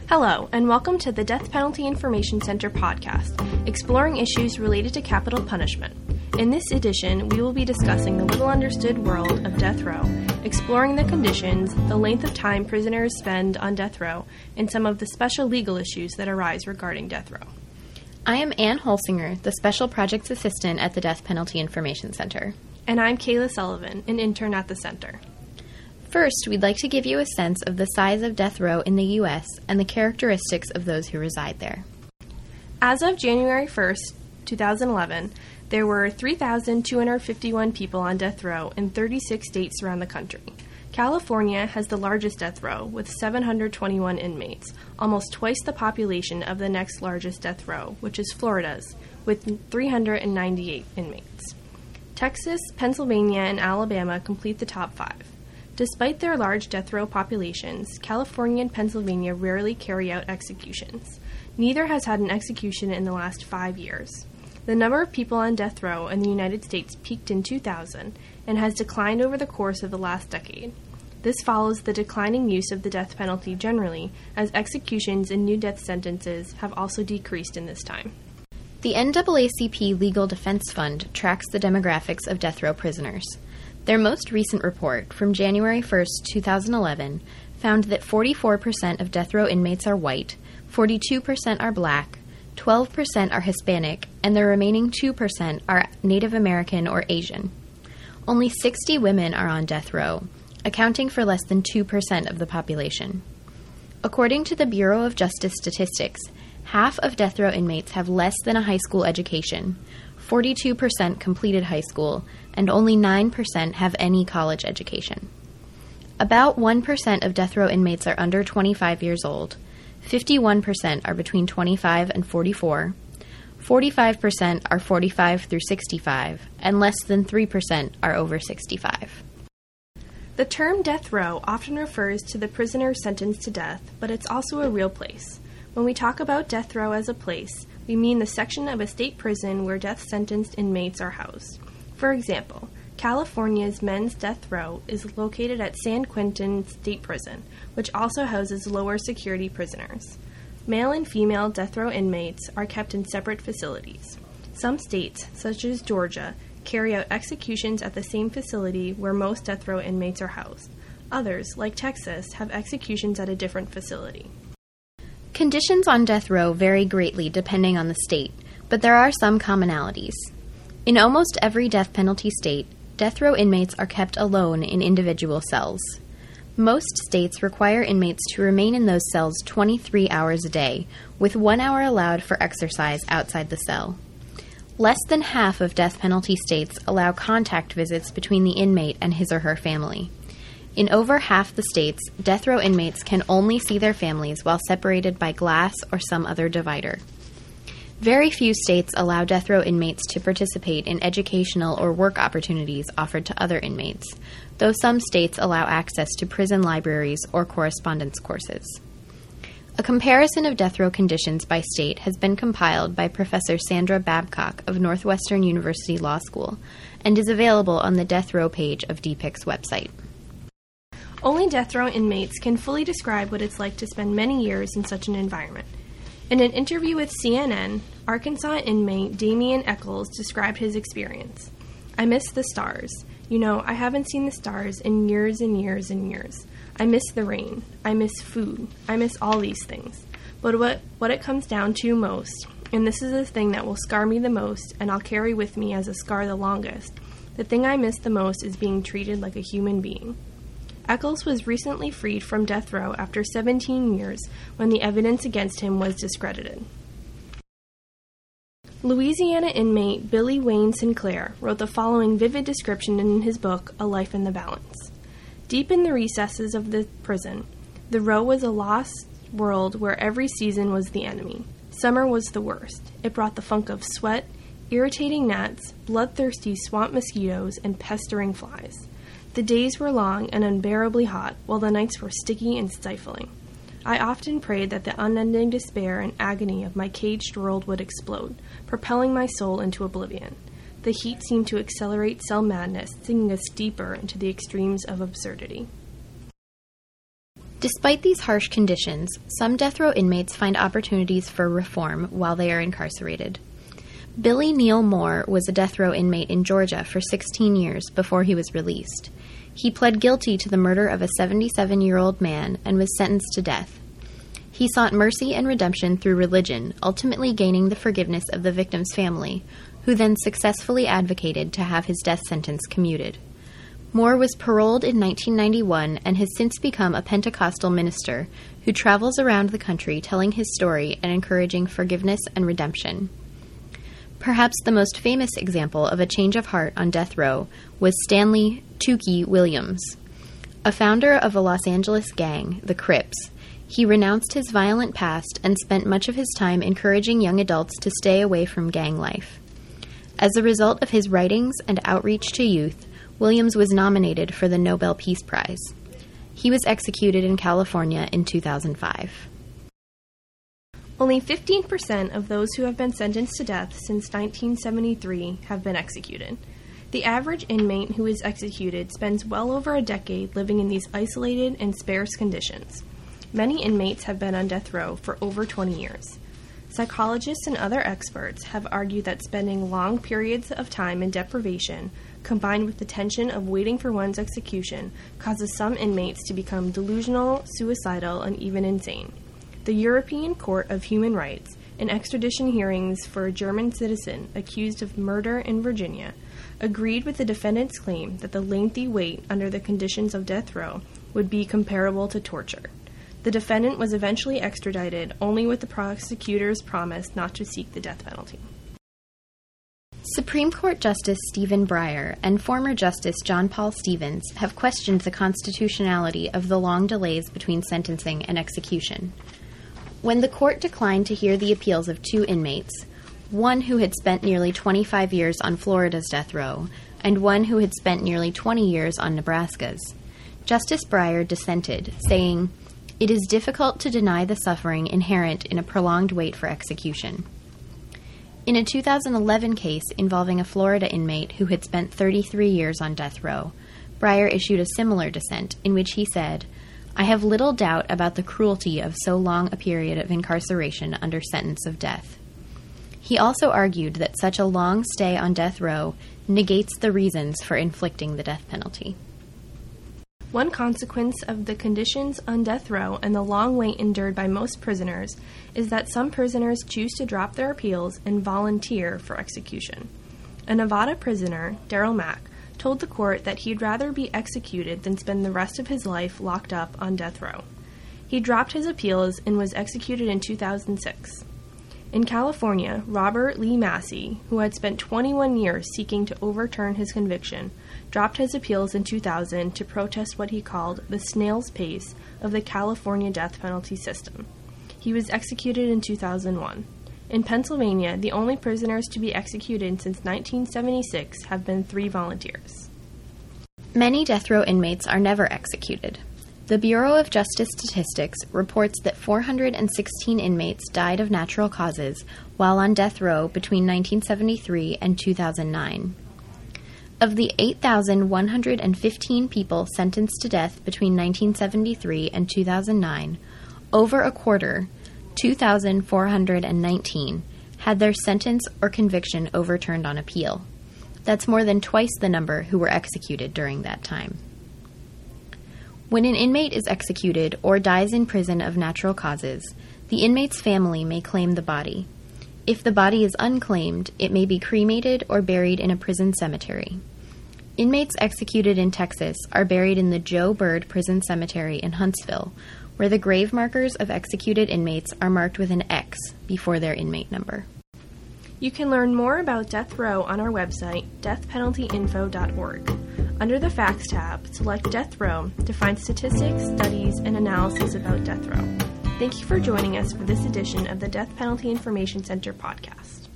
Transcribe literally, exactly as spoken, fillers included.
Hello, and welcome to the Death Penalty Information Center podcast, exploring issues related to capital punishment. In this edition, we will be discussing the little understood world of death row, exploring the conditions, the length of time prisoners spend on death row, and some of the special legal issues that arise regarding death row. I am Ann Holsinger, the Special Projects Assistant at the Death Penalty Information Center. And I'm Kayla Sullivan, an intern at the center. First, we'd like to give you a sense of the size of death row in the U S and the characteristics of those who reside there. As of January first, twenty eleven, there were three thousand two hundred fifty-one people on death row in thirty-six states around the country. California has the largest death row with seven hundred twenty-one inmates, almost twice the population of the next largest death row, which is Florida's, with three hundred ninety-eight inmates. Texas, Pennsylvania, and Alabama complete the top five. Despite their large death row populations, California and Pennsylvania rarely carry out executions. Neither has had an execution in the last five years. The number of people on death row in the United States peaked in two thousand and has declined over the course of the last decade. This follows the declining use of the death penalty generally, as executions and new death sentences have also decreased in this time. The N double A C P Legal Defense Fund tracks the demographics of death row prisoners. Their most recent report, from January first, twenty eleven, found that forty-four percent of death row inmates are white, forty-two percent are black, twelve percent are Hispanic, and the remaining two percent are Native American or Asian. Only sixty women are on death row, accounting for less than two percent of the population. According to the Bureau of Justice Statistics, half of death row inmates have less than a high school education, forty-two percent completed high school, and only nine percent have any college education. About one percent of death row inmates are under twenty-five years old, fifty-one percent are between twenty-five and forty-four, forty-five percent are forty-five through sixty-five, and less than three percent are over sixty-five. The term death row often refers to the prisoner sentenced to death, but it's also a real place. When we talk about death row as a place, we mean the section of a state prison where death-sentenced inmates are housed. For example, California's men's death row is located at San Quentin State Prison, which also houses lower security prisoners. Male and female death row inmates are kept in separate facilities. Some states, such as Georgia, carry out executions at the same facility where most death row inmates are housed. Others, like Texas, have executions at a different facility. Conditions on death row vary greatly depending on the state, but there are some commonalities. In almost every death penalty state, death row inmates are kept alone in individual cells. Most states require inmates to remain in those cells twenty-three hours a day, with one hour allowed for exercise outside the cell. Less than half of death penalty states allow contact visits between the inmate and his or her family. In over half the states, death row inmates can only see their families while separated by glass or some other divider. Very few states allow death row inmates to participate in educational or work opportunities offered to other inmates, though some states allow access to prison libraries or correspondence courses. A comparison of death row conditions by state has been compiled by Professor Sandra Babcock of Northwestern University Law School and is available on the death row page of D P I C's website. Only death row inmates can fully describe what it's like to spend many years in such an environment. In an interview with C N N, Arkansas inmate Damian Eccles described his experience. "I miss the stars. You know, I haven't seen the stars in years and years and years. I miss the rain. I miss food. I miss all these things. But what, what it comes down to most, and this is the thing that will scar me the most and I'll carry with me as a scar the longest, the thing I miss the most is being treated like a human being." Eccles was recently freed from death row after seventeen years when the evidence against him was discredited. Louisiana inmate Billy Wayne Sinclair wrote the following vivid description in his book, A Life in the Balance. Deep in the recesses of the prison, the row was a lost world where every season was the enemy. Summer was the worst. It brought the funk of sweat, irritating gnats, bloodthirsty swamp mosquitoes, and pestering flies. The days were long and unbearably hot, while the nights were sticky and stifling. I often prayed that the unending despair and agony of my caged world would explode, propelling my soul into oblivion. The heat seemed to accelerate cell madness, sinking us deeper into the extremes of absurdity. Despite these harsh conditions, some death row inmates find opportunities for reform while they are incarcerated. Billy Neal Moore was a death row inmate in Georgia for sixteen years before he was released. He pled guilty to the murder of a seventy-seven-year-old man and was sentenced to death. He sought mercy and redemption through religion, ultimately gaining the forgiveness of the victim's family, who then successfully advocated to have his death sentence commuted. Moore was paroled in nineteen ninety-one and has since become a Pentecostal minister who travels around the country telling his story and encouraging forgiveness and redemption. Perhaps the most famous example of a change of heart on death row was Stanley Tookie Williams. A founder of a Los Angeles gang, the Crips, he renounced his violent past and spent much of his time encouraging young adults to stay away from gang life. As a result of his writings and outreach to youth, Williams was nominated for the Nobel Peace Prize. He was executed in California in two thousand five. Only fifteen percent of those who have been sentenced to death since nineteen seventy-three have been executed. The average inmate who is executed spends well over a decade living in these isolated and sparse conditions. Many inmates have been on death row for over twenty years. Psychologists and other experts have argued that spending long periods of time in deprivation, combined with the tension of waiting for one's execution, causes some inmates to become delusional, suicidal, and even insane. The European Court of Human Rights, in extradition hearings for a German citizen accused of murder in Virginia, agreed with the defendant's claim that the lengthy wait under the conditions of death row would be comparable to torture. The defendant was eventually extradited, only with the prosecutor's promise not to seek the death penalty. Supreme Court Justice Stephen Breyer and former Justice John Paul Stevens have questioned the constitutionality of the long delays between sentencing and execution. When the court declined to hear the appeals of two inmates, one who had spent nearly twenty-five years on Florida's death row and one who had spent nearly twenty years on Nebraska's, Justice Breyer dissented, saying, "It is difficult to deny the suffering inherent in a prolonged wait for execution." In a two thousand eleven case involving a Florida inmate who had spent thirty-three years on death row, Breyer issued a similar dissent in which he said, "I have little doubt about the cruelty of so long a period of incarceration under sentence of death." He also argued that such a long stay on death row negates the reasons for inflicting the death penalty. One consequence of the conditions on death row and the long wait endured by most prisoners is that some prisoners choose to drop their appeals and volunteer for execution. A Nevada prisoner, Daryl Mack, told the court that he'd rather be executed than spend the rest of his life locked up on death row. He dropped his appeals and was executed in two thousand six. In California, Robert Lee Massey, who had spent twenty-one years seeking to overturn his conviction, dropped his appeals in two thousand to protest what he called the snail's pace of the California death penalty system. He was executed in two thousand one. In Pennsylvania, the only prisoners to be executed since nineteen seventy-six have been three volunteers. Many death row inmates are never executed. The Bureau of Justice Statistics reports that four hundred sixteen inmates died of natural causes while on death row between nineteen seventy-three and two thousand nine. Of the eight thousand one hundred fifteen people sentenced to death between nineteen seventy-three and two thousand nine, over a quarter, two thousand four hundred nineteen, had their sentence or conviction overturned on appeal. That's more than twice the number who were executed during that time. When an inmate is executed or dies in prison of natural causes, the inmate's family may claim the body. If the body is unclaimed, it may be cremated or buried in a prison cemetery. Inmates executed in Texas are buried in the Joe Bird Prison Cemetery in Huntsville, where the grave markers of executed inmates are marked with an X before their inmate number. You can learn more about death row on our website, death penalty info dot org. Under the Facts tab, select Death Row to find statistics, studies, and analysis about death row. Thank you for joining us for this edition of the Death Penalty Information Center podcast.